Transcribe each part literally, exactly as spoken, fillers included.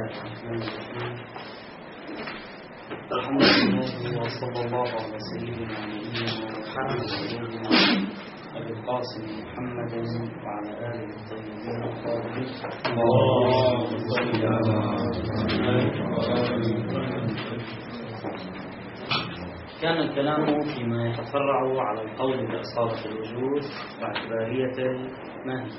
الرحمن الرحيم. الحمد لله وصلى الله على سيدنا ونبينا وحبيبنا أبي القاسم محمد وعلى آله الطيبين الطاهرين. اللهم صل على محمد. كان الكلام فيما يتفرع على القول بإصابة الوجود باعتبارية الماهية.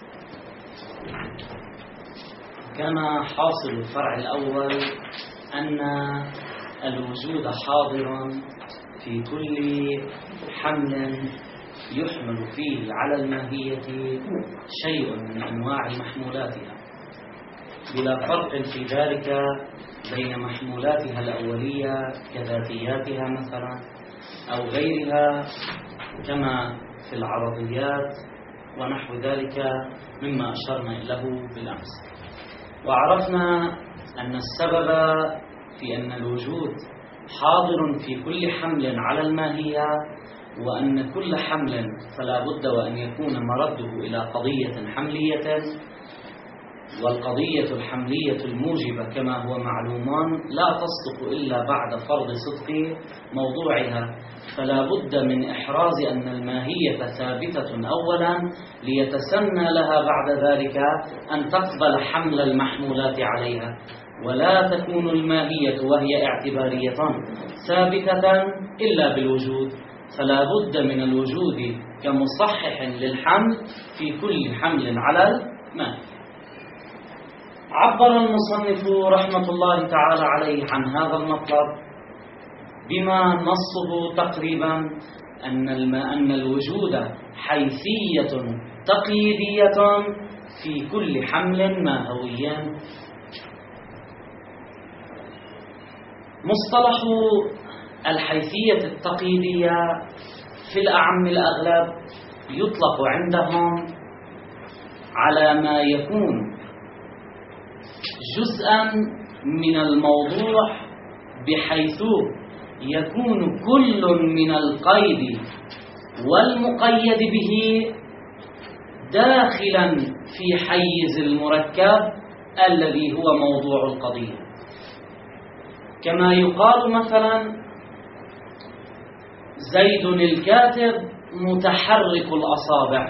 كان حاصل الفرع الأول أن الوجود حاضر في كل حمل يحمل فيه على الماهية شيء من أنواع محمولاتها، بلا فرق في ذلك بين محمولاتها الأولية كذاتياتها مثلا أو غيرها كما في العرضيات ونحو ذلك مما أشرنا له بالأمس. وعرفنا أن السبب في أن الوجود حاضر في كل حمل على الماهية، وأن كل حمل فلا بد وأن يكون مرده إلى قضية حملية، والقضية الحملية الموجبة كما هو معلومان لا تصدق إلا بعد فرض صدق موضوعها، فلا بد من إحراز أن الماهية ثابتة أولا ليتسنى لها بعد ذلك أن تقبل حمل المحمولات عليها، ولا تكون الماهية وهي اعتبارية ثابتة إلا بالوجود، فلا بد من الوجود كمصحح للحمل في كل حمل على الماهية. عبر المصنف رحمة الله تعالى عليه عن هذا المطلب بما نصه تقريبا أن أن الوجود حيثية تقييدية في كل حمل ماهوي. مصطلح الحيثية التقييدية في الأعم الأغلب يطلق عندهم على ما يكون جزءا من الموضوع، بحيث يكون كل من القيد والمقيد به داخلا في حيز المركب الذي هو موضوع القضية. كما يقال مثلا زيد الكاتب متحرك الأصابع،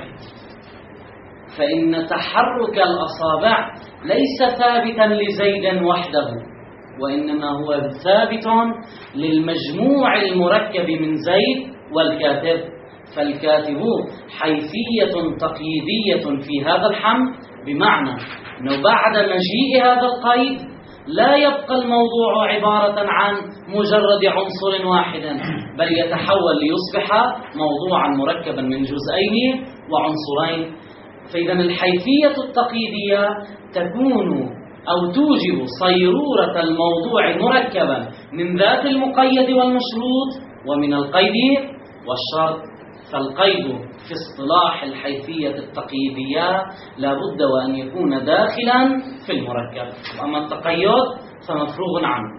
فإن تحرك الأصابع ليس ثابتا لزيد وحده، وإنما هو ثابت للمجموع المركب من زيد والكاتب، فالكاتب حيثية تقييدية في هذا الحمل، بمعنى أنه بعد مجيء هذا القيد لا يبقى الموضوع عبارة عن مجرد عنصر واحد، بل يتحول ليصبح موضوعا مركبا من جزئين وعنصرين. فإذا الحيثية التقييدية تكون أو توجب صيرورة الموضوع مركبا من ذات المقيد والمشروط ومن القيد والشرط. فالقيد في اصطلاح الحيثية التقييدية لا بد وأن يكون داخلا في المركب، وأما التقيد فمفروغ عنه.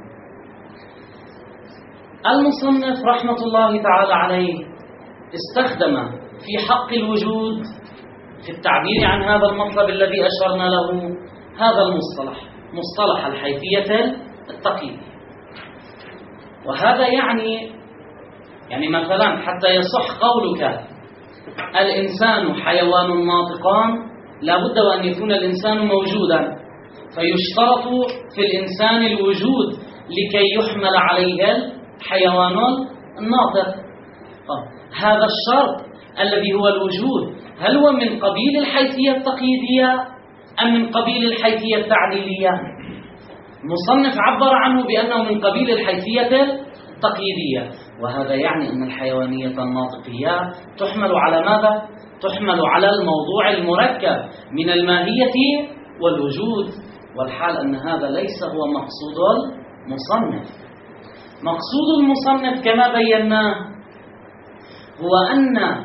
المصنف رحمة الله تعالى عليه استخدم في حق الوجود في التعبير عن هذا المطلب الذي أشرنا له هذا المصطلح، مصطلح الحيثية التقييدية. وهذا يعني يعني مثلا حتى يصح قولك الإنسان حيوان ناطقان، لا بد وأن يكون الإنسان موجودا، فيشترط في الإنسان الوجود لكي يحمل عليه الحيوان الناطق. هذا الشرط الذي هو الوجود هل هو من قبيل الحيثية التقييدية أم من قبيل الحيثية التعليلية؟ المصنف عبر عنه بأنه من قبيل الحيثية التقييدية، وهذا يعني أن الحيوانية الناطقية تحمل على ماذا؟ تحمل على الموضوع المركب من الماهية والوجود، والحال أن هذا ليس هو مقصود المصنف. مقصود المصنف كما بيناه هو أن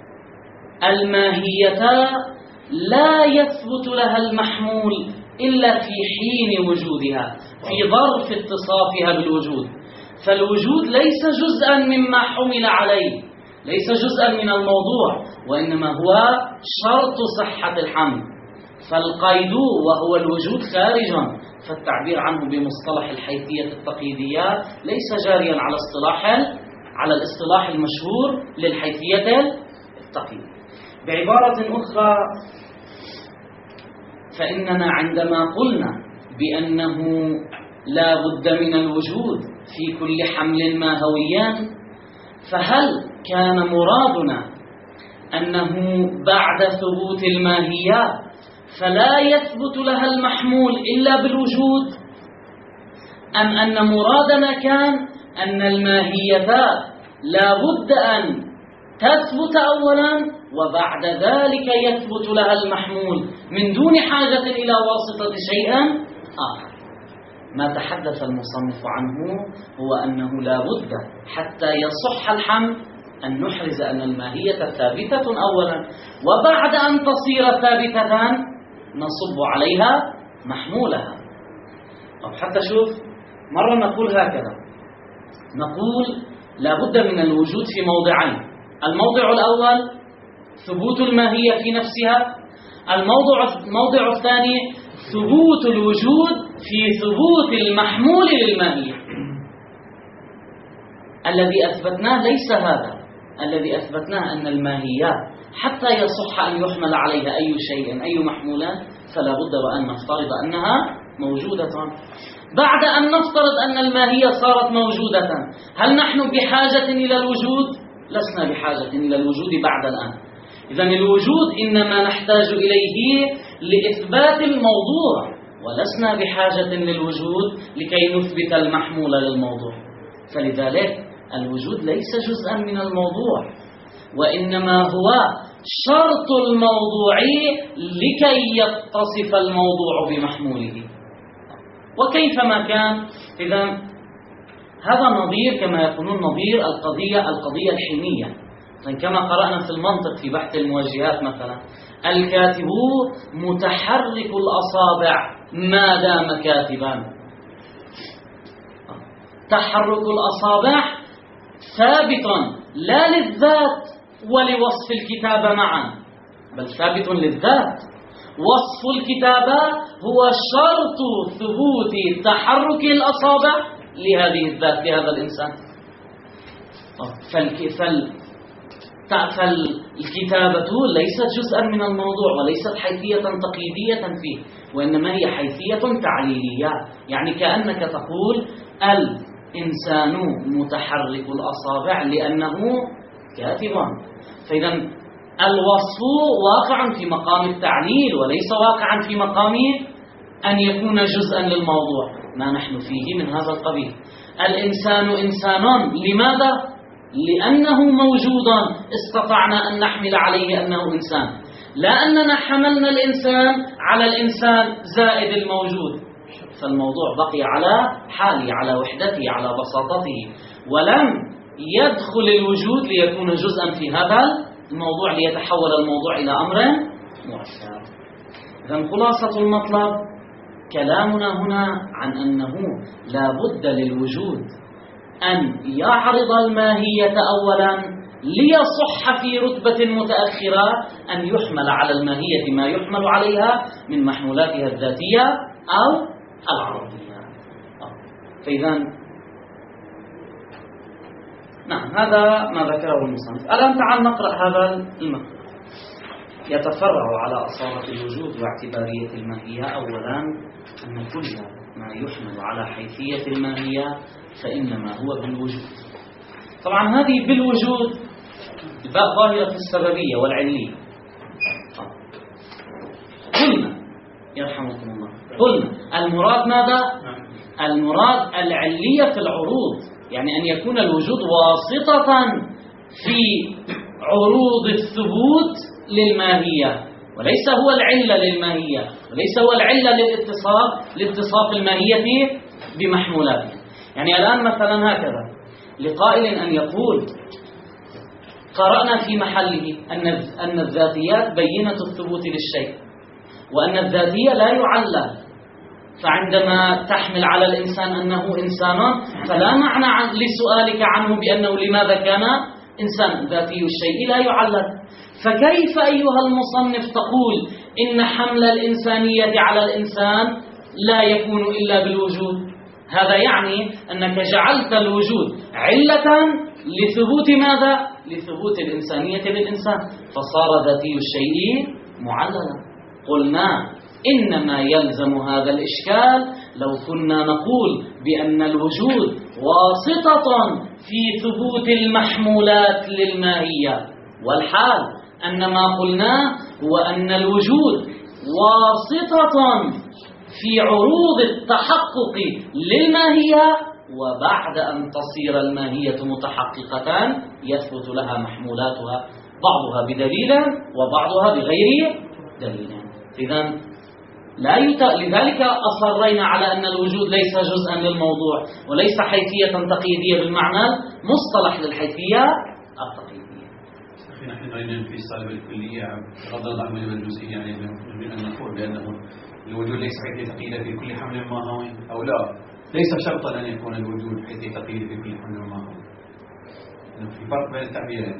الماهية لا يثبت لها المحمول إلا في حين وجودها، في ظرف اتصافها بالوجود. فالوجود ليس جزءا مما حمل عليه، ليس جزءا من الموضوع، وإنما هو شرط صحة الحمل. فالقيد وهو الوجود خارج فالتعبير عنه بمصطلح الحيثية التقييدية ليس جاريا على اصطلاح على الاصطلاح المشهور للحيثية التقييدية. بعبارة أخرى، فإننا عندما قلنا بأنه لا بد من الوجود في كل حمل ماهويان، فهل كان مرادنا أنه بعد ثبوت الماهية فلا يثبت لها المحمول إلا بالوجود، أم أن مرادنا كان أن الماهية لا بد أن تثبت أولا وبعد ذلك يثبت لها المحمول من دون حاجة إلى واسطة شيء آخر؟ ما تحدث المصنف عنه هو أنه لا بد حتى يصح الحمل أن نحرز أن الماهية ثابتة أولا، وبعد أن تصير ثابتة نصب عليها محمولها. طب حتى شوف، مرة نقول هكذا، نقول لا بد من الوجود في موضعين: الموضع الأول ثبوت الماهية في نفسها، الموضع الموضع الثاني ثبوت الوجود في ثبوت المحمول للماهية. الذي أثبتناه ليس هذا، الذي أثبتناه أن الماهية حتى يصح أن يحمل عليها أي شيء أي محمولات فلا بد وأن نفترض أنها موجودة. بعد أن نفترض أن الماهية صارت موجودة، هل نحن بحاجة إلى الوجود؟ لسنا بحاجة إلى الوجود بعد الآن. إذن الوجود إنما نحتاج إليه لإثبات الموضوع، ولسنا بحاجة للوجود لكي نثبت المحمول للموضوع. فلذلك الوجود ليس جزءا من الموضوع، وإنما هو شرط الموضوع لكي يتصف الموضوع بمحموله. وكيفما كان، إذا هذا نظير كما يقولون نظير القضية القضية الحينية. كما قرأنا في المنطق في بحث الموجهات مثلا: الكاتب متحرك الأصابع ما دام كاتبا. تحرك الأصابع ثابت لا للذات ولوصف الكتابة معا، بل ثابت للذات. وصف الكتابة هو شرط ثبوت تحرك الأصابع لهذه الذات لهذا الإنسان. فالكتابة ليست جزءا من الموضوع وليست حيثية تقييدية فيه، وإنما هي حيثية تعليلية. يعني كأنك تقول الإنسان متحرك الأصابع لأنه كاتب. فإذا الوصف واقع في مقام التعليل وليس واقعا في مقام أن يكون جزءا للموضوع، ما نحن فيه من هذا القبيل. الإنسان إنسان لماذا؟ لأنه موجود استطعنا أن نحمل عليه أنه إنسان، لا أننا حملنا الإنسان على الإنسان زائد الموجود، فالموضوع بقي على حاله، على وحدته، على بساطته، ولم يدخل الوجود ليكون جزءا في هذا الموضوع ليتحول الموضوع إلى أمر مؤثر. إذن خلاصة المطلب كلامنا هنا عن أنه لا بد للوجود أن يعرض الماهية أولا ليصح في رتبة متأخرة أن يحمل على الماهية ما يحمل عليها من محمولاتها الذاتية أو العرضية. فإذا نعم، هذا ما ذكره المصنف. الآن تعال نقرأ هذا المقطع. يتفرع على أصالة الوجود واعتبارية الماهية. أولا أن كل ما يحمل على حيثية الماهية فإنما هو بالوجود. طبعا هذه بالوجود الباء ظاهرة في السببية والعلية. قلنا يرحمكم الله، قلنا المراد ماذا؟ المراد العلية في العروض، يعني أن يكون الوجود واسطة في عروض الثبوت للماهية، وليس هو العلة للماهية، وليس هو العلة للاتصاف لاتصاف الماهية بمحمولاتها. يعني الآن مثلا هكذا لقائل أن يقول: قرأنا في محله أن أن الذاتيات بينة الثبوت للشيء، وأن الذاتية لا يعلل، فعندما تحمل على الإنسان أنه إنسان فلا معنى لسؤالك عنه بأنه لماذا كان إنسان. ذاتي الشيء لا يعلل، فكيف أيها المصنف تقول إن حمل الإنسانية على الإنسان لا يكون إلا بالوجود. هذا يعني أنك جعلت الوجود علة لثبوت ماذا؟ لثبوت الإنسانية للإنسان، فصار ذاتي الشيء معللا. قلنا إنما يلزم هذا الإشكال لو كنا نقول بأن الوجود واسطة في ثبوت المحمولات للماهية، والحال أن ما قلناه هو أن الوجود واسطة في عروض التحقق للماهية، وبعد أن تصير الماهية متحققة يثبت لها محمولاتها، بعضها بدليل وبعضها بغير دليل. إذن لا يت... لذلك أصرينا على أن الوجود ليس جزءا للموضوع وليس حيثية تقييدية بالمعنى مصطلح للحيثية التقييدية. أخي نحن نريد في الصالب الكلية بغض النظر عن الجزئية، يعني نريد أن نقول بأنه الوجود ليس حيثية تقييدية في كل حمل ماهوي، أو لا ليس شرطا أن يكون الوجود حيثية تقييدية في كل حمل ماهوي. في فرق بين التعبيرين.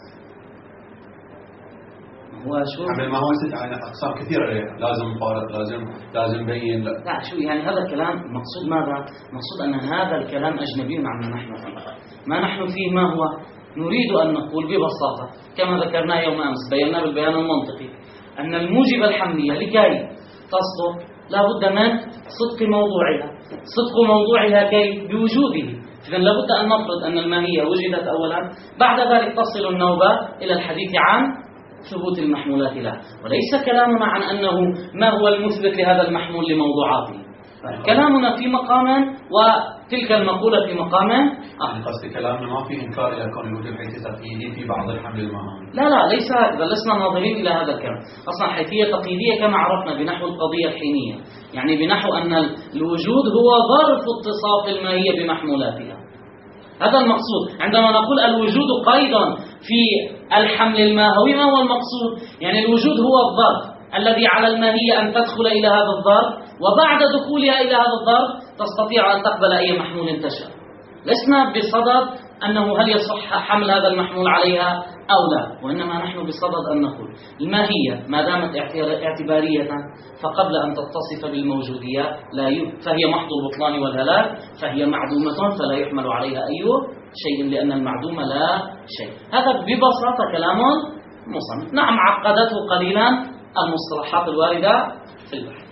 هو شو حمل ما هو يعني أقسام كثيرة، لازم مفارق، لازم لازم بين. لا. لا شو يعني هذا الكلام مقصود ماذا؟ مقصود أن هذا الكلام أجنبي عما نحن فيه. ما نحن فيه ما هو؟ نريد أن نقول ببساطة كما ذكرنا يوم أمس، بينا بالبيان المنطقي أن الموجب الحملية لكي تصدق لا بد من صدق موضوعها. صدق موضوعها كي بوجوده. إذن لابد أن نفرض أن الماهية وجدت أولا، بعد ذلك تصل النوبة إلى الحديث عن ثبوت المحمولات له، وليس كلامنا عن أنه ما هو المثبت لهذا المحمول لموضوعاته. كلامنا في مقام وتلك المقولة في مقام آخر. قصد كلامنا ما في إنكار إلى كون الوجود حيثية تقييدية في بعض الحمل المهام. لا لا ليس هكذا، لسنا ناظرين إلى هذا الكلام. أصلا حيثية تقييدية كما عرفنا بنحو القضية الحينية، يعني بنحو أن الوجود هو ظرف اتصاف الماهية بمحمولاتها. هذا المقصود عندما نقول الوجود قيدا في الحمل الماهوي. ما هو المقصود؟ يعني الوجود هو الظرف الذي على الماهية أن تدخل إلى هذا الظرف، وبعد دخولها إلى هذا الظرف تستطيع أن تقبل أي محمول تشاء. لسنا بصدد أنه هل يصح حمل هذا المحمول عليها أو لا، وإنما نحن بصدد أن نقول الماهية ما دامت اعتبارية فقبل أن تتصف بالموجودية لا ي... فهي محض البطلان والهلاك، فهي معدومة فلا يحمل عليها أي شيء لأن المعدوم لا شيء. هذا ببساطة كلام مصنف. نعم عقدته قليلا المصطلحات الواردة في البحث.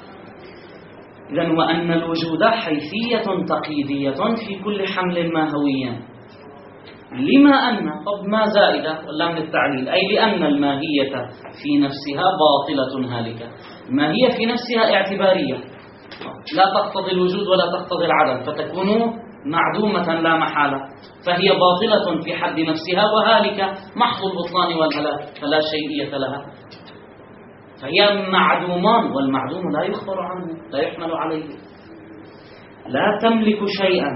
إذن وأن الوجود حيثية تقييدية في كل حمل ماهوي، لما أن طب ما زائدة ولا من التعليل، أي لأن الماهية في نفسها باطلة هالكة. الماهية في نفسها اعتبارية لا تقتضي الوجود ولا تقتضي العدم، فتكون معدومة لا محالة، فهي باطلة في حد نفسها وهالكة محض البطلان والهلاك فلا شيئية لها، فهي معدومان، والمعدوم لا يخبر عنه لا يحمل عليه. لا تملك شيئا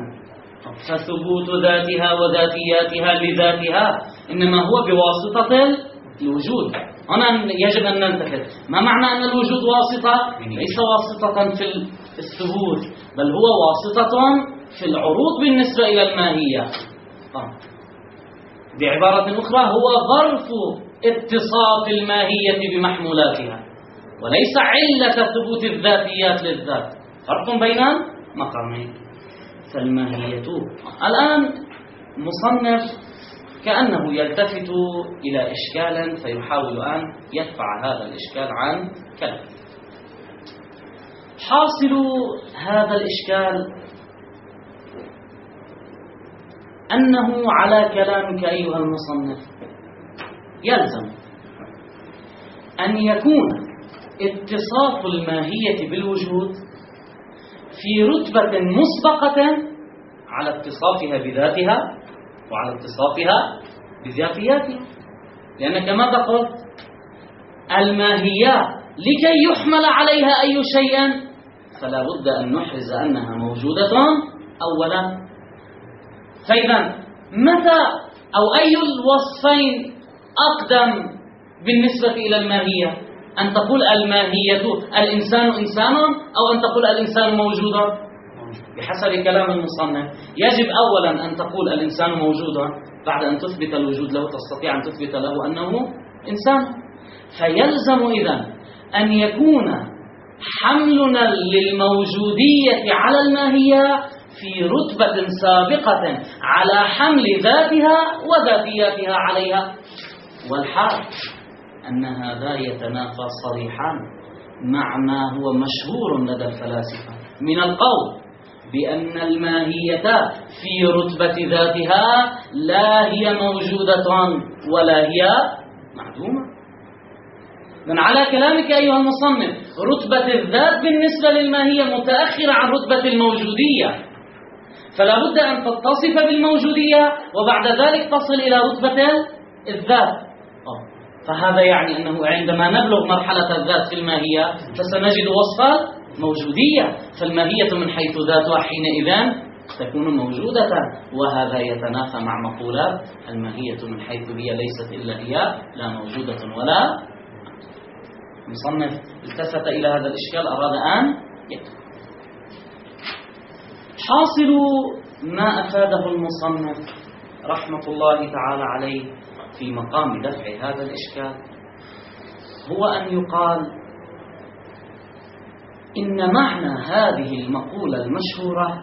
فثبوت ذاتها وذاتياتها لذاتها إنما هو بواسطة الوجود. هنا يجب أن ننتبه، ما معنى أن الوجود واسطة؟ ليس واسطة في الثبوت، بل هو واسطة في العروض بالنسبة إلى الماهية. بعبارة أخرى هو ظرف اتصاف الماهية بمحمولاتها، وليس علة ثبوت الذاتيات للذات. فرق بين مقامين. فالماهية الآن مصنف كأنه يلتفت إلى إشكال فيحاول أن يدفع هذا الإشكال عن كلامه. حاصل هذا الإشكال أنه على كلامك أيها المصنف يلزم أن يكون اتصاف الماهية بالوجود في رتبة مسبقة على اتصافها بذاتها وعلى اتصافها بذاتياتها، لأنك ماذا قلت؟ الماهية لكي يحمل عليها أي شيء فلا بد أن نحرز أنها موجودة أولا. فإذا متى أو أي الوصفين أقدم بالنسبة إلى الماهية؟ أن تقول الماهية الإنسان إنسان أو أن تقول الإنسان موجودا؟ بحسب كلام المصنف يجب أولا أن تقول الإنسان موجودا، بعد أن تثبت الوجود له تستطيع أن تثبت له أنه إنسان. فيلزم إذن أن يكون حملنا للموجودية على الماهية في رتبة سابقة على حمل ذاتها وذاتياتها عليها، والحال أن هذا يتنافى صريحا مع ما هو مشهور لدى الفلاسفة من القول بأن الماهية في رتبة ذاتها لا هي موجودة ولا هي معدومة. من على كلامك أيها المصنف رتبة الذات بالنسبة للماهية متأخرة عن رتبة الموجودية، فلا بد أن تتصف بالموجودية وبعد ذلك تصل إلى رتبة الذات. فهذا يعني أنه عندما نبلغ مرحلة الذات في الماهية فسنجد وصف موجودية، فالماهية من حيث ذاتها حينئذ تكون موجودة، وهذا يتنافى مع مقولات الماهية من حيث هي ليست إلا هي لا موجودة ولا. المصنف التفت إلى هذا الإشكال، أراد أن يكتب. حاصل ما أفاده المصنف رحمة الله تعالى عليه في مقام دفع هذا الإشكال هو أن يقال إن معنى هذه المقولة المشهورة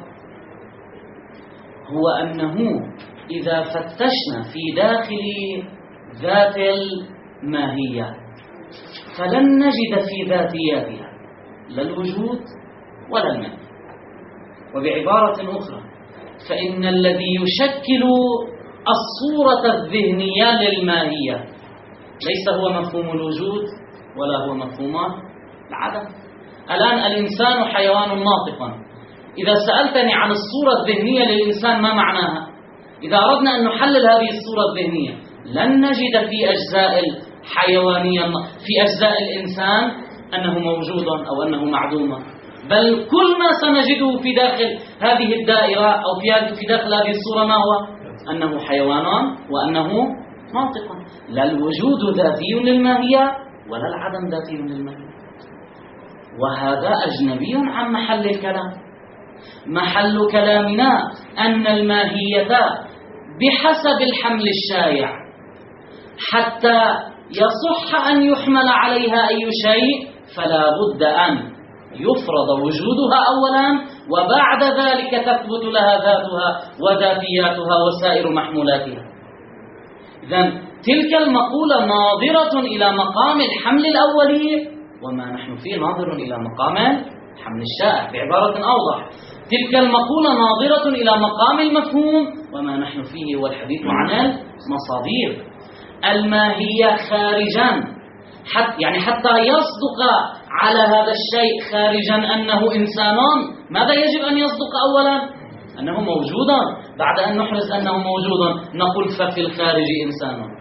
هو أنه إذا فتشنا في داخل ذات الماهية فلن نجد في ذاتياتها لا الوجود ولا الماهية. وبعبارة أخرى فإن الذي يشكل الصورة الذهنية للماهية ليس هو مفهوم الوجود ولا هو مفهوم العدم. الآن الإنسان حيوان ناطق، إذا سألتني عن الصورة الذهنية للإنسان ما معناها؟ إذا أردنا أن نحلل هذه الصورة الذهنية لن نجد في أجزاء الحيوانية في أجزاء الإنسان أنه موجود أو أنه معدوم، بل كل ما سنجده في داخل هذه الدائرة أو في داخل هذه الصورة ما هو؟ أنه حيوان وأنه ناطق. لا الوجود ذاتي للماهية ولا العدم ذاتي للماهية، وهذا أجنبي عن محل الكلام. محل كلامنا أن الماهية بحسب الحمل الشائع حتى يصح أن يحمل عليها أي شيء فلا بد أن يفرض وجودها أولا، وبعد ذلك تثبت لها ذاتها وذاتياتها وسائر محمولاتها. إذن تلك المقولة ناظرة إلى مقام الحمل الأولي، وما نحن فيه ناظر إلى مقام الحمل الشائع. بعبارة أوضح، تلك المقولة ناظرة إلى مقام المفهوم، وما نحن فيه هو الحديث عن المصادر. الماهية خارجا حتى يعني حتى يصدق على هذا الشيء خارجا أنه إنسان، ماذا يجب أن يصدق أولا؟ أنه موجود. بعد أن نحرز أنه موجود نقول ففي الخارج إنسان.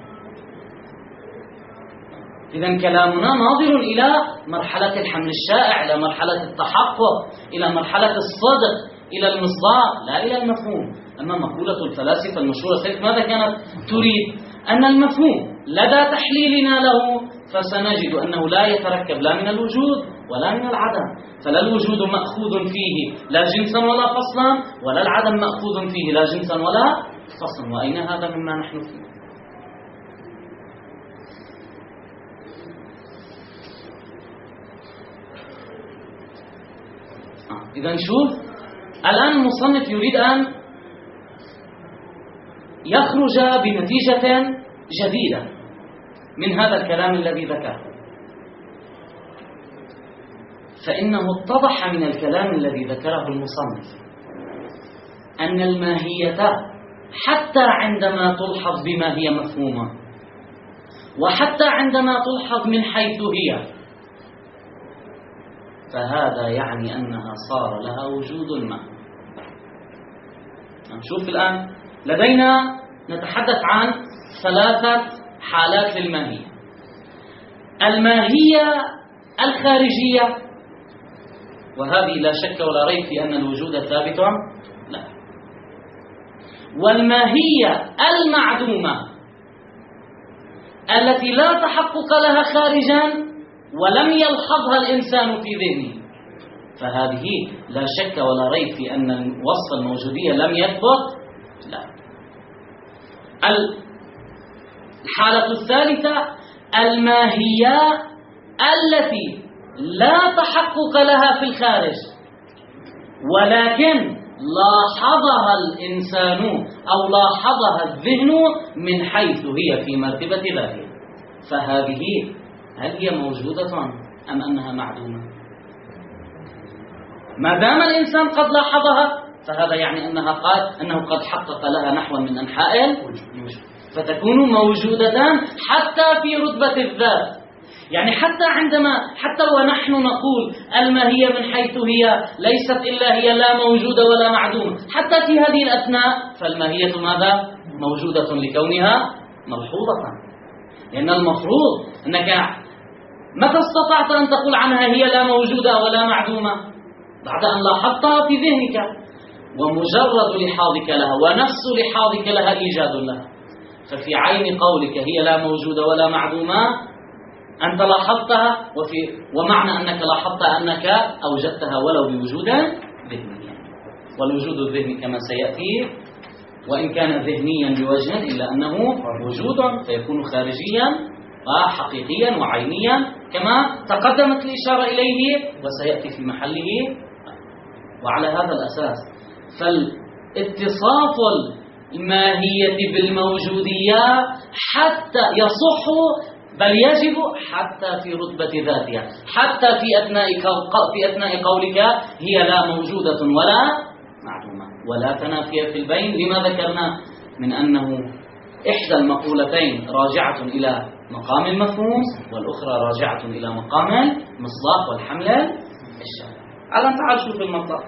إذن كلامنا ناظر إلى مرحلة الحمل الشائع، إلى مرحلة التحقق، إلى مرحلة الصدق، إلى المصداق، لا إلى المفهوم. أما مقولة الفلاسفة المشهورة سيف ماذا كانت تريد؟ أن المفهوم لدى تحليلنا له فسنجد أنه لا يتركب لا من الوجود ولا من العدم، فلا الوجود مأخوذ فيه لا جنسا ولا فصلا، ولا العدم مأخوذ فيه لا جنسا ولا فصلا. وأين هذا مما نحن فيه؟ آه. إذن شوف الآن المصنف يريد أن يخرج بنتيجة جديدة من هذا الكلام الذي ذكره، فإنه اتضح من الكلام الذي ذكره المصنف أن الماهية حتى عندما تلحظ بما هي مفهومة، وحتى عندما تلحظ من حيث هي، فهذا يعني أنها صار لها وجود ما. نشوف الآن لدينا نتحدث عن ثلاثة حالات للماهية. الماهية الخارجية، وهذه لا شك ولا ريب في أن الوجود ثابت لا. والماهية المعدومة التي لا تحقق لها خارجا ولم يلحظها الإنسان في ذهنه، فهذه لا شك ولا ريب في أن وصف الموجودية لم يثبت لا. الحالة الثالثة الماهية التي لا تحقق لها في الخارج، ولكن لاحظها الإنسان أو لاحظها الذهن من حيث هي في مرتبة ذاتها. فهذه هل هي موجودة أم أنها معدومة؟ ما دام الإنسان قد لاحظها فهذا يعني أنها قد أنه قد حقق لها نحو من أنحاء الوجود، فتكون موجودة حتى في رتبة الذات. يعني حتى عندما حتى ونحن نقول الماهية من حيث هي ليست إلا هي لا موجودة ولا معدومة، حتى في هذه الأثناء فالماهية ماذا؟ موجودة لكونها ملحوظة. لأن المفروض أنك متى استطعت أن تقول عنها هي لا موجودة ولا معدومة؟ بعد أن لاحظتها في ذهنك، ومجرد لحاظك لها ونفس لحاظك لها إيجاد لها. ففي عين قولك هي لا موجودة ولا معدومة أنت لاحظتها، وفي ومعنى أنك لاحظت أنك أوجدتها ولو بوجود ذهني. والوجود الذهني كما سيأتي وإن كان ذهنيا بوجه إلا أنه وجود، فيكون خارجيا وحقيقيا وعينيا كما تقدمت الإشارة إليه وسيأتي في محله. وعلى هذا الأساس فالاتصاف الماهية بالموجودية حتى يصح بل يجب حتى في رتبة ذاتها، حتى في أثناء في أثناء قولك هي لا موجودة ولا معدومة ولا تنافي في البين. لما ذكرنا من أنه إحدى المقولتين راجعة إلى مقام المفهوم والأخرى راجعة إلى مقام المصداق والحمل الشرعي. الآن تعال شوف المطلب،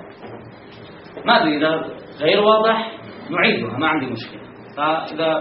ما أدري إذا غير واضح نعيدها، ما عندي مشكلة. فإذا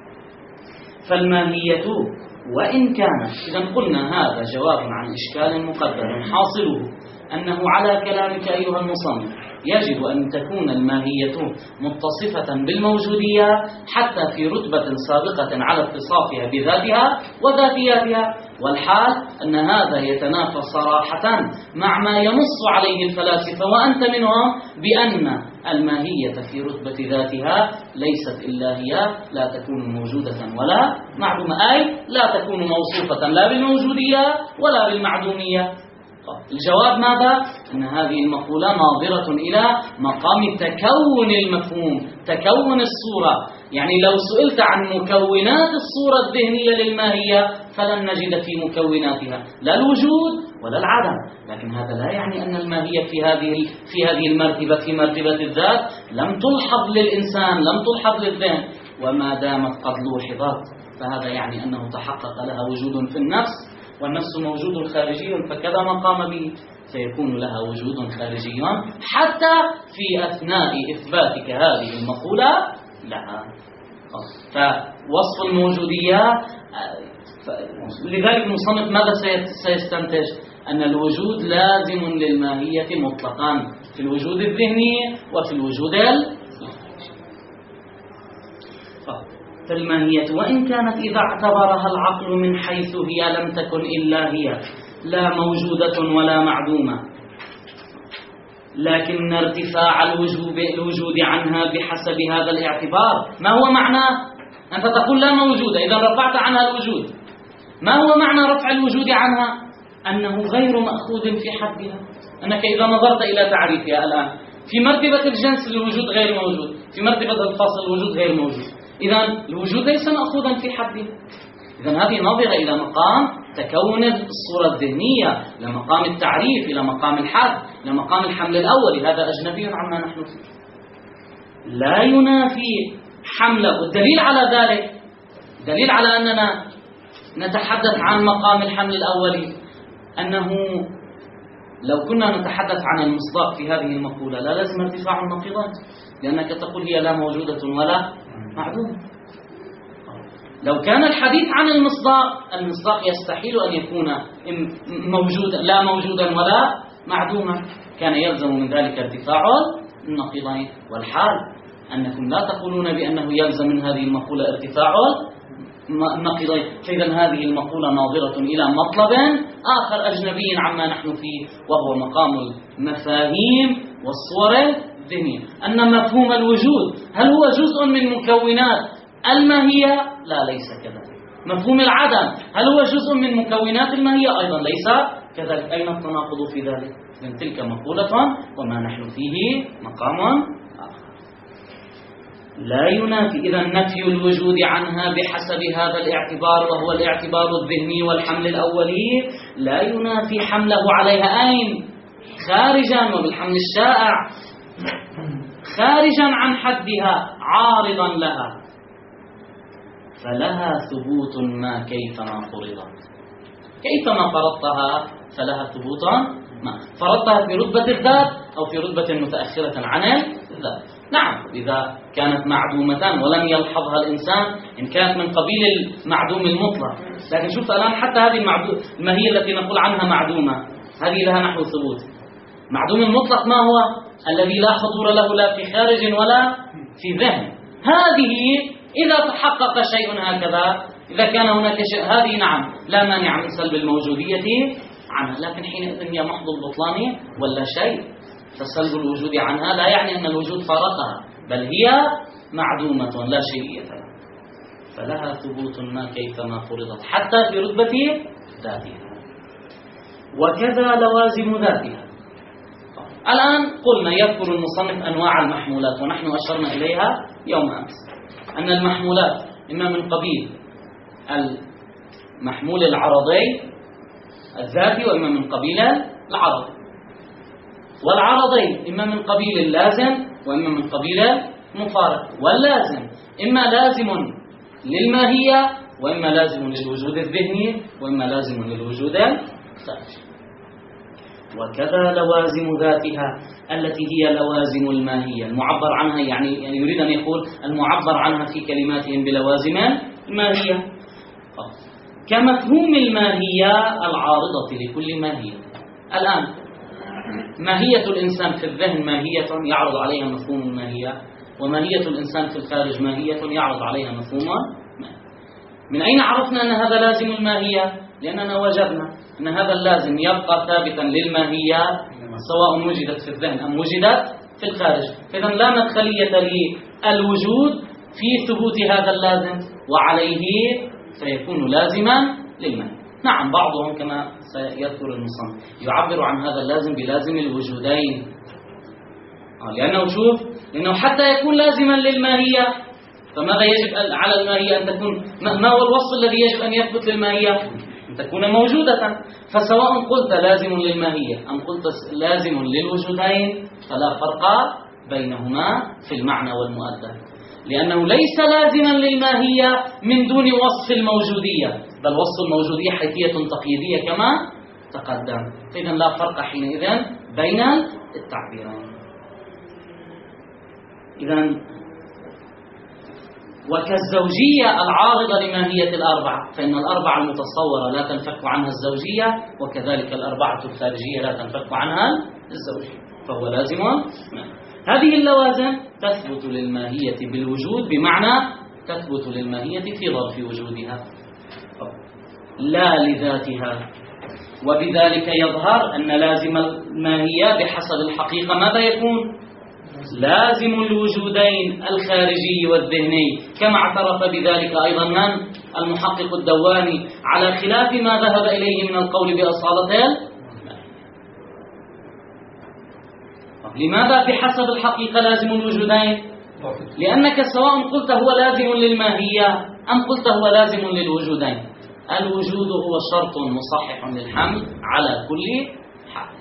فالماهية وإن كانت، إذا قلنا هذا جواب عن إشكال مقدر حاصله أنه على كلامك أيها المصنف يجب أن تكون الماهية متصفة بالموجودية حتى في رتبة سابقة على اتصافها بذاتها وذاتياتها، والحال أن هذا يتنافى صراحة مع ما ينص عليه الفلاسفة وأنت منهم بأن الماهية في رتبة ذاتها ليست إلا هي لا تكون موجودة ولا معدومة، أي لا تكون موصوفة لا بالموجودية ولا بالمعدومية. الجواب ماذا؟ أن هذه المقولة ناظرة إلى مقام تكون المفهوم، تكون الصورة. يعني لو سئلت عن مكونات الصورة الذهنية للماهية فلن نجد في مكوناتها لا الوجود ولا العدم، لكن هذا لا يعني أن الماهية في هذه في هذه المرتبة في مرتبة الذات لم تلحظ للإنسان، لم تلحظ للذهن، وما دامت قد لوحظت فهذا يعني أنه تحقق لها وجود في النفس، والنفس موجود خارجي فكذا مقام به، سيكون لها وجود خارجي حتى في أثناء إثباتك هذه المقولة لها. فوصف الموجودية، لذلك المصنف ماذا سيستنتج؟ أن الوجود لازم للماهية مطلقا في الوجود الذهني وفي الوجود الخارجي. فالماهية وإن كانت إذا اعتبرها العقل من حيث هي لم تكن إلا هي لا موجودة ولا معدومة، لكن ارتفاع الوجود الوجود عنها بحسب هذا الاعتبار ما هو معناه؟ أنت تقول لا موجودة، إذا رفعت عنها الوجود، ما هو معنى رفع الوجود عنها؟ أنه غير مأخوذ في حدها. أنك إذا نظرت إلى تعريفها الآن في مرتبة الجنس الوجود غير موجود، في مرتبة الفصل الوجود غير موجود، إذا الوجود ليس مأخوذا في حده. إذا هذه نظرة إلى مقام تكون الصورة الذهنية، إلى مقام التعريف، إلى مقام الحد، إلى مقام الحمل الأول. هذا أجنبي عما نحن فيه، لا ينافي حمله. والدليل على ذلك دليل على أننا نتحدث عن مقام الحمل الأولي أنه لو كنا نتحدث عن المصداق في هذه المقولة لا لازم ارتفاع النقيضات، لأنك تقول هي لا موجودة ولا معدومة. لو كان الحديث عن المصداق، المصداق يستحيل أن يكون موجودا لا موجودا ولا معدوما، كان يلزم من ذلك ارتفاع النقيضين. والحال أنكم لا تقولون بأنه يلزم من هذه المقولة ارتفاع النقيضين، فإذا هذه المقولة ناظرة إلى مطلب آخر أجنبي عما نحن فيه، وهو مقام المفاهيم والصور الذهنية. أن مفهوم الوجود هل هو جزء من مكونات الماهية؟ لا، ليس كذلك. مفهوم العدم هل هو جزء من مكونات الماهية؟ أيضا ليس كذلك أين التناقض في ذلك؟ من تلك مقولة وما نحن فيه مقام آخر. لا ينافي إذا نفي الوجود عنها بحسب هذا الاعتبار، وهو الاعتبار الذهني والحمل الأولي، لا ينافي حمله عليها أين؟ خارجا، وبالحمل الشائع خارجا عن حدها عارضا لها، فلها ثبوت ما كيفما فرضت. كيفما فرضتها فلها ثبوت ما فرضتها في رتبة الذات أو في رتبة متأخرة عن الذات. نعم، إذا كانت معدومة ولم يلحظها الإنسان إن كانت من قبيل المعدوم المطلق. لكن شوف الآن حتى هذه الماهية التي نقول عنها معدومة هذه لها نحو ثبوت. معدوم المطلق ما هو؟ الذي لا حضور له لا في خارج ولا في ذهن. هذه إذا تحقق شيء هكذا، إذا كان هناك شيء، هذه نعم لا مانع من سلب الموجودية عنها، لكن حينئذ هي محض البطلان ولا شيء. فسلب الوجود عنها لا يعني أن الوجود فارقها، بل هي معدومة لا شيئية لها، فلها ثبوت ما كيفما فرضت حتى في رتبة ذاتها، وكذا لوازم ذاتها. الآن قلنا يذكر المصنف أنواع المحمولات، ونحن أشرنا إليها يوم أمس أن المحمولات إما من قبيل المحمول العرضي الذاتي، وإما من قبيل العرض، والعرضين إما من قبيل اللازم وإما من قبيل المفارق. واللازم إما لازم للماهية، وإما لازم للوجود الذهني، وإما لازم للوجود الخارجي. وكذا لوازم ذاتها التي هي لوازم الماهية المعبر عنها، يعني, يعني يريد أن يقول المعبر عنها في كلماتهم بلوازم الماهية، كمفهوم الماهية العارضة لكل ماهية. الآن ماهية الإنسان في الذهن ماهية يعرض عليها مفهوم الماهية، وماهية الإنسان في الخارج ماهية يعرض عليها مفهوم الماهية. من أين عرفنا أن هذا لازم الماهية؟ لأننا وجدنا أن هذا اللازم يبقى ثابتا للماهية سواء وجدت في الذهن أم وجدت في الخارج. إذن لا مدخلية للوجود في ثبوت هذا اللازم، وعليه فيكون لازما للماهية. نعم، بعضهم كما سيذكر المصنف يعبر عن هذا اللازم بلازم الوجودين، لأنه شوف لأنه حتى يكون لازما للماهية فماذا يجب على الماهية أن تكون؟ ما هو الوصف الذي يجب أن يثبت للماهية؟ أن تكون موجودة. فسواء قلت لازم للماهية أم قلت لازم للوجودين فلا فرق بينهما في المعنى والمؤدى، لأنه ليس لازما للماهية من دون وصف الموجودية، بل وصف الموجودية حيثية تقييدية كما تقدم. إذن لا فرق حينئذ بين التعبيرين. إذن وكالزوجية العارضة لماهية الأربعة، فإن الأربعة المتصورة لا تنفك عنها الزوجية، وكذلك الأربعة الخارجية لا تنفك عنها الزوجية، فهو لازم. هذه اللوازم تثبت للماهية بالوجود، بمعنى تثبت للماهية في ظرف وجودها لا لذاتها. وبذلك يظهر أن لازم الماهية بحسب الحقيقة ماذا يكون؟ لازم الوجودين الخارجي والذهني، كما اعترف بذلك أيضا من؟ المحقق الدواني، على خلاف ما ذهب إليه من القول بأصالته. لماذا بحسب الحقيقة لازم الوجودين؟ لأنك سواء قلت هو لازم للماهية أم قلت هو لازم للوجودين، الوجود هو شرط مصحح للحمل على كل حال.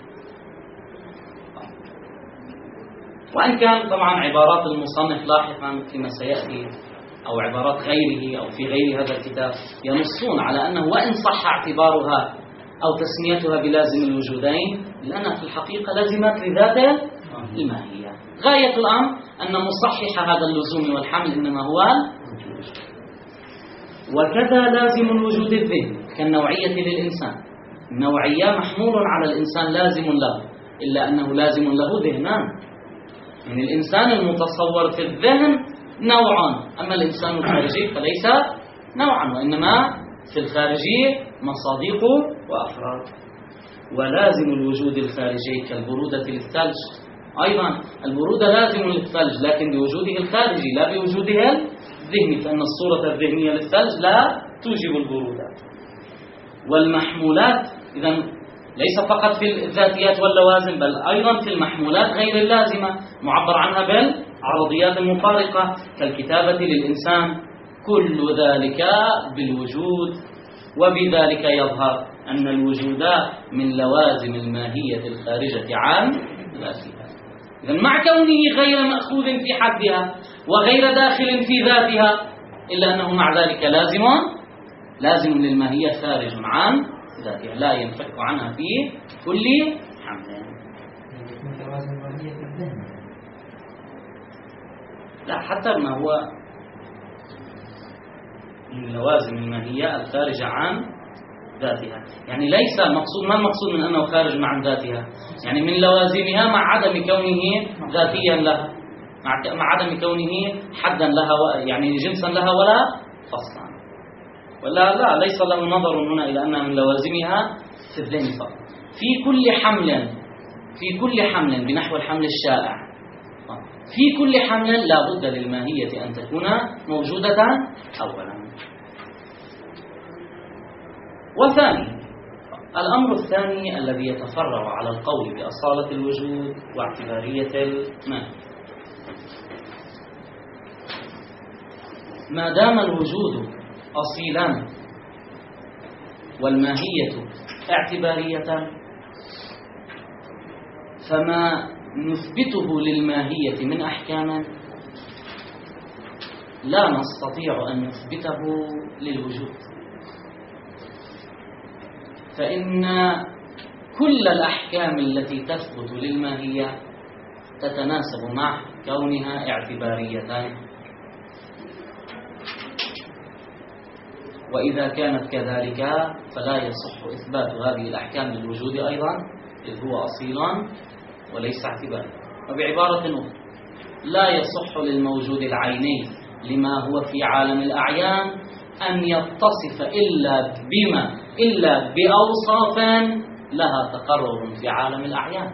وإن كان طبعا عبارات المصنف لاحقا فيما سيأتي أو عبارات غيره أو في غير هذا الكتاب ينصون على أنه وإن صح اعتبارها أو تسميتها بلازم الوجودين، لأنها في الحقيقة لازمات لذات الماهية. غاية الأمر أن مصحح هذا اللزوم والحمل إنما هو الوجود. وكذا لازم الوجود الذهني كالنوعية للإنسان، النوعية محمول على الإنسان لازم له، إلا أنه لازم له ذهنان، من الإنسان المتصور في الذهن نوعان، أما الإنسان الخارجي فليس نوعا، وإنما في الخارجي مصادق وأفراد. ولازم الوجود الخارجي كالبرودة للثلج، أيضا البرودة لازم للثلج لكن بوجوده الخارجي لا بوجوده الذهني، فإن الصورة الذهنية للثلج لا توجب البرودة. والمحمولات إذن ليس فقط في الذاتيات واللوازم، بل أيضا في المحمولات غير اللازمة معبر عنها بالعرضيات المفارقة كالكتابة للإنسان. كل ذلك بالوجود، وبذلك يظهر أن الوجود من لوازم الماهية الخارجة عن ذاتها. إذن مع كونه غير مأخوذ في حدها وغير داخل في ذاتها، إلا أنه مع ذلك لازم لازم للماهية خارج عن ذاتها، لا ينفك عنها في كل حمل. لا، حتى ما هو من لوازم الماهية الخارجة عن ذاتها، يعني ليس المقصود، ما المقصود من أنه خارج عن ذاتها؟ يعني من لوازمها مع عدم كونه ذاتيا لها، مع عدم كونه حدا لها، يعني جنسا لها ولا فصلا، ولا لا ليس له نظر هنا إلى أنها من لوازمها في الذهن فقط. في كل حمل في كل حمل بنحو الحمل الشائع، في كل حمل لا بد للماهية أن تكون موجودة أولا. وثاني، الأمر الثاني الذي يتفرع على القول بأصالة الوجود واعتبارية الماهية، ما دام الوجود أصيلا والماهية اعتبارية، فما نثبته للماهية من أحكام لا نستطيع أن نثبته للوجود، فإن كل الأحكام التي تثبت للماهية تتناسب مع كونها اعتبارية. وإذا كانت كذلك فلا يصح إثبات هذه الأحكام للوجود أيضا، إذ هو أصيلا وليس اعتباري. وبعبارة أخرى، لا يصح للموجود العيني لما هو في عالم الأعيان أن يتصف إلا بما إلا بأوصاف لها تقرر في عالم الأعيان.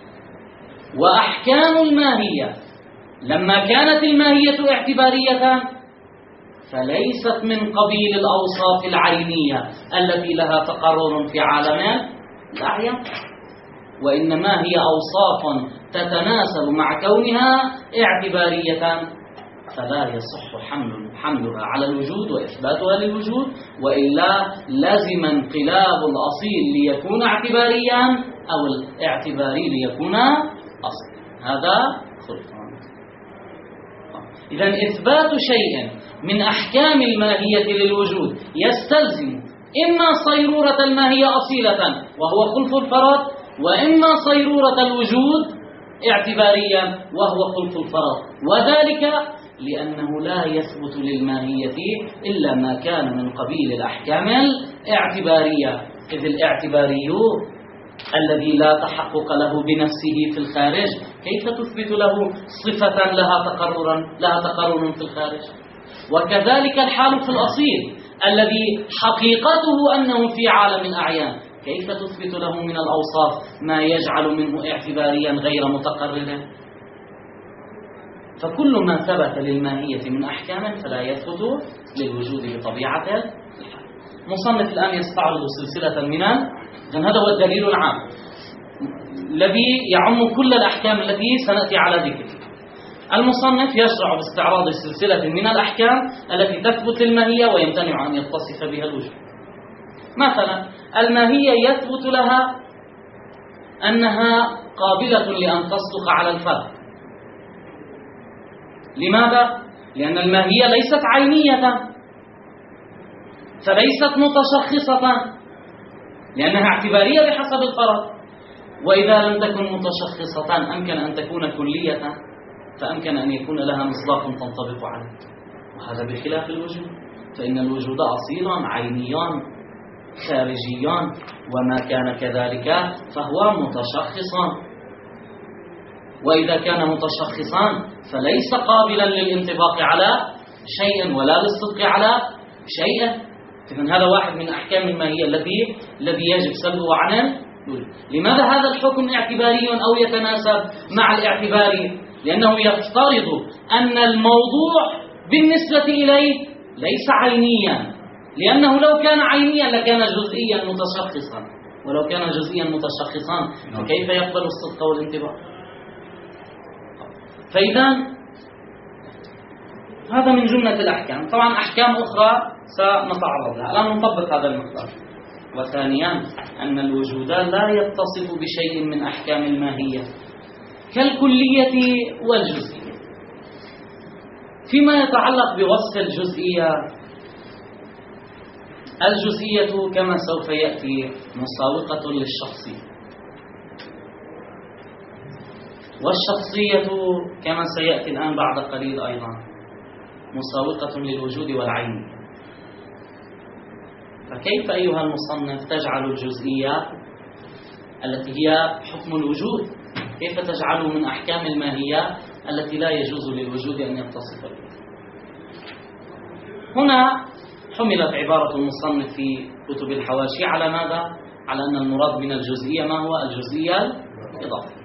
وأحكام الماهية لما كانت الماهية اعتبارية فليست من قبيل الأوصاف العينية التي لها تقرر في عالم الأعيان، وإنما هي أوصاف تتناسب مع كونها اعتبارية، فلا يصح حمل حملها على الوجود وإثباتها للوجود، وإلا لازم انقلاب الأصيل ليكون اعتباريا أو الاعتباري ليكون أصيلا. هذا خلقان. إذن إثبات شيء من أحكام الماهية للوجود يستلزم إما صيرورة الماهية أصيلة وهو خلف الفرد، وإما صيرورة الوجود اعتباريا وهو خلف الفرد، وذلك لأنه لا يثبت للماهية إلا ما كان من قبيل الأحكام الاعتبارية، إذ الاعتباري الذي لا تحقق له بنفسه في الخارج كيف تثبت له صفة لها تقرر لها تقرر في الخارج؟ وكذلك الحال في الأصيل الذي حقيقته أنه في عالم الأعيان، كيف تثبت له من الأوصاف ما يجعل منه اعتباريا غير متقرر؟ فكل ما ثبت للماهية من أحكام فلا يثبت للوجود بطبيعة الحال. مصنف الآن يستعرض سلسلة من هذا هو الدليل العام الذي يعم كل الأحكام التي سنأتي على ذكرها. المصنف يشرع باستعراض سلسلة من الأحكام التي تثبت للماهية ويمتنع أن يتصف بها الوجود. مثلا الماهية يثبت لها أنها قابلة لأن تصدق على الفرد. لماذا؟ لأن الماهية ليست عينية فليست متشخصة، لأنها اعتبارية بحسب الفرد. وإذا لم تكن متشخصة أمكن أن تكون كلية، فأمكن أن يكون لها مصداق تنطبق عليه، وهذا بخلاف الوجود، فإن الوجود أصيلا عينيان خارجيان، وما كان كذلك فهو متشخصا. وإذا كان متشخصا فليس قابلا للانطباق على شيء ولا للصدق على شيء. إذن هذا واحد من أحكام الماهية التي الذي يجب سلبه عن الوجود. لماذا هذا الحكم اعتباري أو يتناسب مع الاعتباري؟ لأنه يفترض أن الموضوع بالنسبة إليه ليس عينيا، لأنه لو كان عينيا لكان جزئيا متشخصا، ولو كان جزئيا متشخصا فكيف يقبل الصدق والانتباه؟ فإذا هذا من جملة الأحكام. طبعا أحكام أخرى سنتعرض لها. الآن نطبق هذا المقدار. وثانيا أن الوجود لا يتصف بشيء من أحكام الماهية كالكلية والجزئية. فيما يتعلق بوصف الجزئية، الجزئية كما سوف يأتي مساوقة للشخصية، والشخصية كما سيأتي الآن بعد قليل أيضا مساوقة للوجود والعين. فكيف أيها المصنف تجعل الجزئية التي هي حكم الوجود، كيف تجعله من أحكام الماهية التي لا يجوز للوجود أن يتصف بها؟ هنا حملت عبارة المصنف في كتب الحواشي على ماذا؟ على أن المراد من الجزئية ما هو؟ الجزئية الإضافية،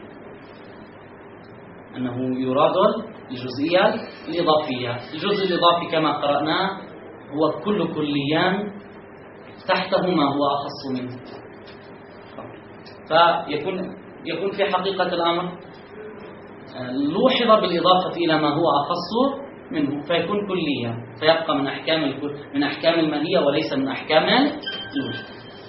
أنه يراد الجزئية الإضافية. الجزء الإضافي كما قرأناه هو كل كليان تحته ما هو أخص منه، فيكون يكون في حقيقة الأمر لوحظ بالإضافة إلى ما هو أخص منه فيكون كليا، فيبقى من أحكام من أحكام الماهية وليس من أحكام الوجود.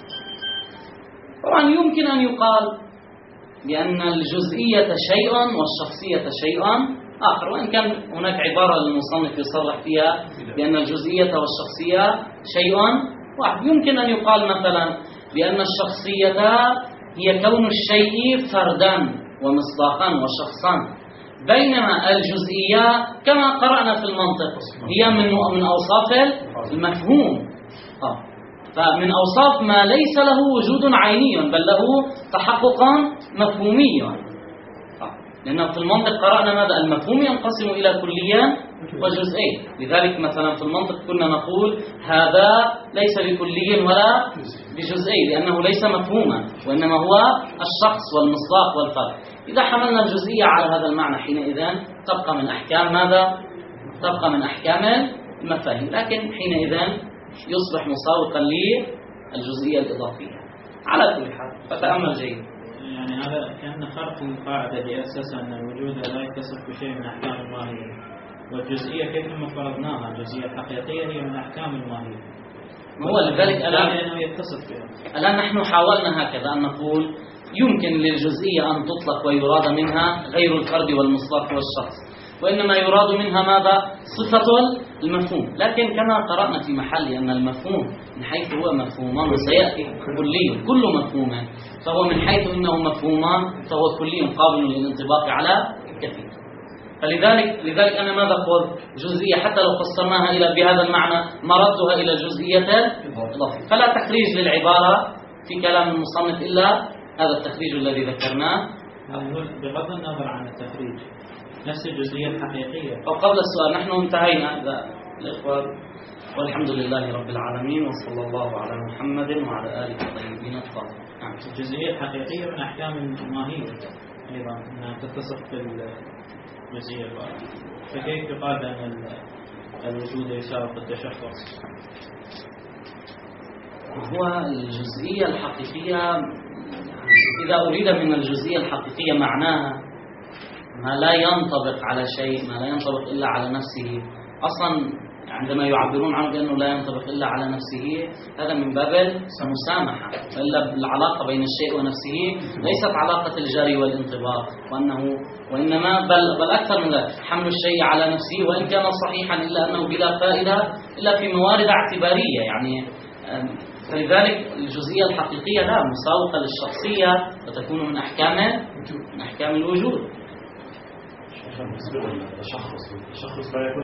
طبعا يمكن أن يقال بأن الجزئية شيء والشخصية شيء آخر، وإن كان هناك عبارة للمصنف يصرح فيها بأن الجزئية والشخصية شيء واحد. يمكن أن يقال مثلا بأن الشخصية هي كون الشيء فردا ومصداقا وشخصا، بينما الجزئية كما قرأنا في المنطق هي من من أوصاف المفهوم، فمن أوصاف ما ليس له وجود عيني بل له تحقق مفهومي. لأنه في المنطق قرأنا ماذا؟ المفهوم ينقسم إلى كليا وجزئي. لذلك مثلا في المنطق كنا نقول هذا ليس بكلي ولا بجزئي لأنه ليس مفهوما، وإنما هو الشخص والمصداق والفرد. إذا حملنا الجزئية على هذا المعنى حينئذ تبقى من أحكام ماذا؟ تبقى من أحكام المفاهيم، لكن حينئذ يصبح مساوقا للجزئية الإضافية. على كل حال فتأمل جيد. يعني هذا كأن خرق القاعدة بأساس أن الوجود لا يتصف بشيء من أحكام الماهية، والجزئية كيف ما فرضناها الجزئية الحقيقية هي من أحكام الماهية. هو لذلك الآن لأنه يتصف بها. الآن نحن حاولنا هكذا أن نقول يمكن للجزئية أن تطلق ويراد منها غير الفرد والمصداق والشخص، وإنما يراد منها ماذا؟ صفة المفهوم. لكن كما قرأنا في محل أن المفهوم من حيث هو مفهومان وسيأتي كلي، كل مفهوم فهو من حيث أنه مفهومان فهو كلي قابل للانطباق على كثير. فلذلك لذلك أنا ماذا أقول؟ جزئية حتى لو فسرناها إلى بهذا المعنى مردها إلى الجزئية الإضافية. فلا تخريج للعبارة في كلام المصنف إلا هذا التخريج الذي ذكرناه. بغض النظر عن التخريج نفس الجزئية الحقيقية. أو قبل السؤال نحن انتهينا إذا الإخوة، والحمد لله رب العالمين وصلى الله على محمد وعلى آله الطيبين الطاهرين. نعم. الجزئية الحقيقية من أحكام الماهية أيضا أنها تتصف بالجزئية الواحدة، فكيف يقال بأن الوجود يساوي التشخص؟ هو الجزئية الحقيقية إذا أريد من الجزئية الحقيقية معناها ما لا ينطبق على شيء، ما لا ينطبق إلا على نفسه. أصلا عندما يعبرون عنه بأنه لا ينطبق إلا على نفسه هذا من باب المسامحة، إلا العلاقة بين الشيء ونفسه ليست علاقة الجري والانطباق، وأنه وإنما بل, بل أكثر من ذلك حمل الشيء على نفسه وإن كان صحيحا إلا أنه بلا فائدة إلا في موارد اعتبارية. يعني فلذلك الجزئية الحقيقية لا مساوقة للشخصية وتكون من أحكام من أحكام الوجود. التشخص التشخص لا يكون